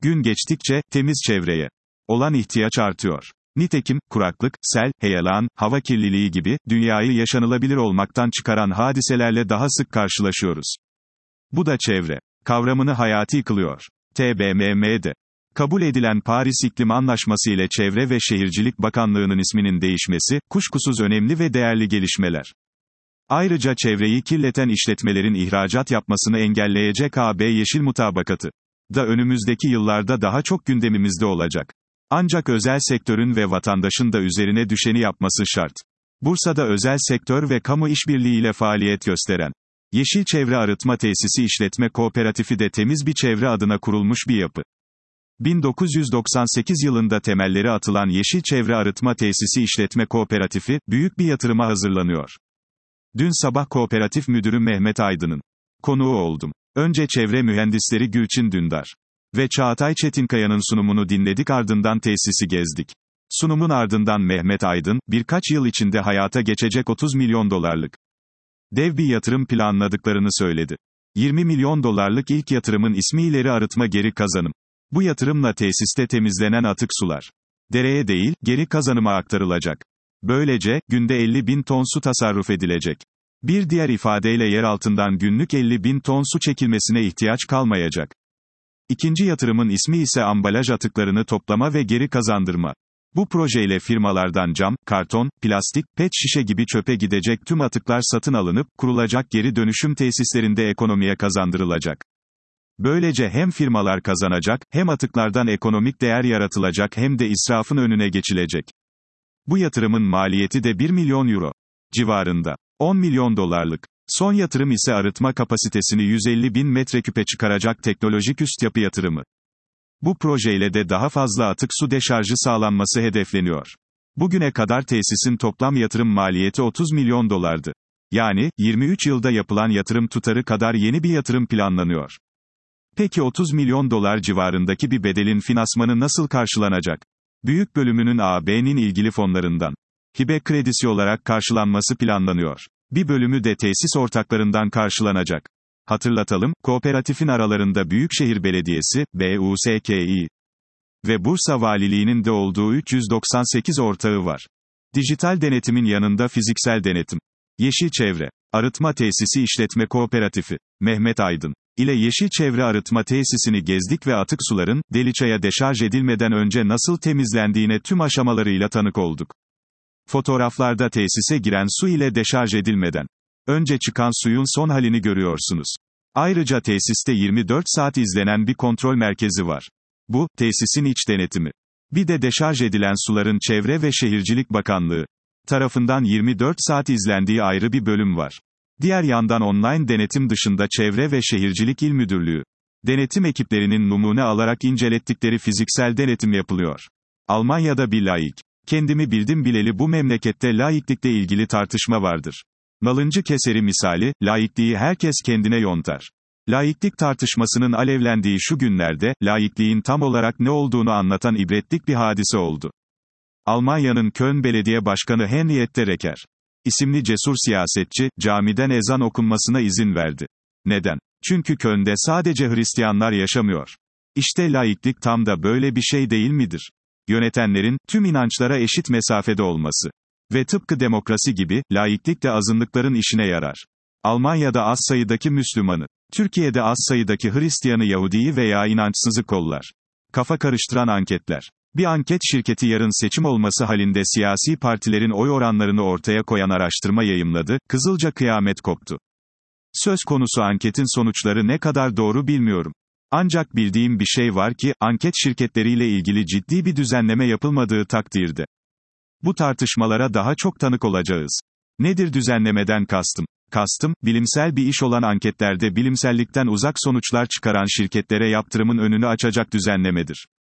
Gün geçtikçe, temiz çevreye olan ihtiyaç artıyor. Nitekim, kuraklık, sel, heyelan, hava kirliliği gibi, dünyayı yaşanılabilir olmaktan çıkaran hadiselerle daha sık karşılaşıyoruz. Bu da çevre kavramını hayati kılıyor. TBMM'de kabul edilen Paris İklim Anlaşması ile Çevre ve Şehircilik Bakanlığı'nın isminin değişmesi, kuşkusuz önemli ve değerli gelişmeler. Ayrıca çevreyi kirleten işletmelerin ihracat yapmasını engelleyecek AB Yeşil Mutabakatı da önümüzdeki yıllarda daha çok gündemimizde olacak. Ancak özel sektörün ve vatandaşın da üzerine düşeni yapması şart. Bursa'da özel sektör ve kamu işbirliğiyle faaliyet gösteren Yeşil Çevre Arıtma Tesisi İşletme Kooperatifi de temiz bir çevre adına kurulmuş bir yapı. 1998 yılında temelleri atılan Yeşil Çevre Arıtma Tesisi İşletme Kooperatifi, büyük bir yatırıma hazırlanıyor. Dün sabah Kooperatif Müdürü Mehmet Aydın'ın konuğu oldum. Önce çevre mühendisleri Gülçin Dündar ve Çağatay Çetinkaya'nın sunumunu dinledik, ardından tesisi gezdik. Sunumun ardından Mehmet Aydın, birkaç yıl içinde hayata geçecek 30 milyon dolarlık dev bir yatırım planladıklarını söyledi. 20 milyon dolarlık ilk yatırımın ismi ileri arıtma geri kazanım. Bu yatırımla tesiste temizlenen atık sular dereye değil, geri kazanıma aktarılacak. Böylece, günde 50 bin ton su tasarruf edilecek. Bir diğer ifadeyle yer altından günlük 50 bin ton su çekilmesine ihtiyaç kalmayacak. İkinci yatırımın ismi ise ambalaj atıklarını toplama ve geri kazandırma. Bu projeyle firmalardan cam, karton, plastik, pet şişe gibi çöpe gidecek tüm atıklar satın alınıp, kurulacak geri dönüşüm tesislerinde ekonomiye kazandırılacak. Böylece hem firmalar kazanacak, hem atıklardan ekonomik değer yaratılacak, hem de israfın önüne geçilecek. Bu yatırımın maliyeti de 1 milyon euro civarında. 10 milyon dolarlık. Son yatırım ise arıtma kapasitesini 150 bin metreküpe çıkaracak teknolojik üst yapı yatırımı. Bu projeyle de daha fazla atık su deşarjı sağlanması hedefleniyor. Bugüne kadar tesisin toplam yatırım maliyeti 30 milyon dolardı. Yani, 23 yılda yapılan yatırım tutarı kadar yeni bir yatırım planlanıyor. Peki 30 milyon dolar civarındaki bir bedelin finansmanı nasıl karşılanacak? Büyük bölümünün AB'nin ilgili fonlarından hibe kredisi olarak karşılanması planlanıyor. Bir bölümü de tesis ortaklarından karşılanacak. Hatırlatalım, kooperatifin aralarında Büyükşehir Belediyesi, BUSKİ ve Bursa Valiliği'nin de olduğu 398 ortağı var. Dijital denetimin yanında fiziksel denetim. Yeşil Çevre Arıtma Tesisi İşletme Kooperatifi, Mehmet Aydın ile Yeşil Çevre Arıtma Tesisini gezdik ve atık suların, Deliçay'a deşarj edilmeden önce nasıl temizlendiğine tüm aşamalarıyla tanık olduk. Fotoğraflarda tesise giren su ile deşarj edilmeden önce çıkan suyun son halini görüyorsunuz. Ayrıca tesiste 24 saat izlenen bir kontrol merkezi var. Bu, tesisin iç denetimi. Bir de deşarj edilen suların Çevre ve Şehircilik Bakanlığı tarafından 24 saat izlendiği ayrı bir bölüm var. Diğer yandan online denetim dışında Çevre ve Şehircilik İl Müdürlüğü denetim ekiplerinin numune alarak incelettikleri fiziksel denetim yapılıyor. Almanya'da bir laik. Kendimi bildim bileli bu memlekette laiklikle ilgili tartışma vardır. Nalıncı keseri misali, laikliği herkes kendine yontar. Laiklik tartışmasının alevlendiği şu günlerde, laikliğin tam olarak ne olduğunu anlatan ibretlik bir hadise oldu. Almanya'nın Köln Belediye Başkanı Henriette Reker isimli cesur siyasetçi, camiden ezan okunmasına izin verdi. Neden? Çünkü Köln'de sadece Hristiyanlar yaşamıyor. İşte laiklik tam da böyle bir şey değil midir? Yönetenlerin, tüm inançlara eşit mesafede olması. Ve tıpkı demokrasi gibi, laiklik de azınlıkların işine yarar. Almanya'da az sayıdaki Müslümanı, Türkiye'de az sayıdaki Hristiyanı, Yahudiyi veya inançsızı kollar. Kafa karıştıran anketler. Bir anket şirketi yarın seçim olması halinde siyasi partilerin oy oranlarını ortaya koyan araştırma yayımladı, Kızılca kıyamet koptu. Söz konusu anketin sonuçları ne kadar doğru bilmiyorum. Ancak bildiğim bir şey var ki, anket şirketleriyle ilgili ciddi bir düzenleme yapılmadığı takdirde bu tartışmalara daha çok tanık olacağız. Nedir düzenlemeden kastım? Kastım, bilimsel bir iş olan anketlerde bilimsellikten uzak sonuçlar çıkaran şirketlere yaptırımın önünü açacak düzenlemedir.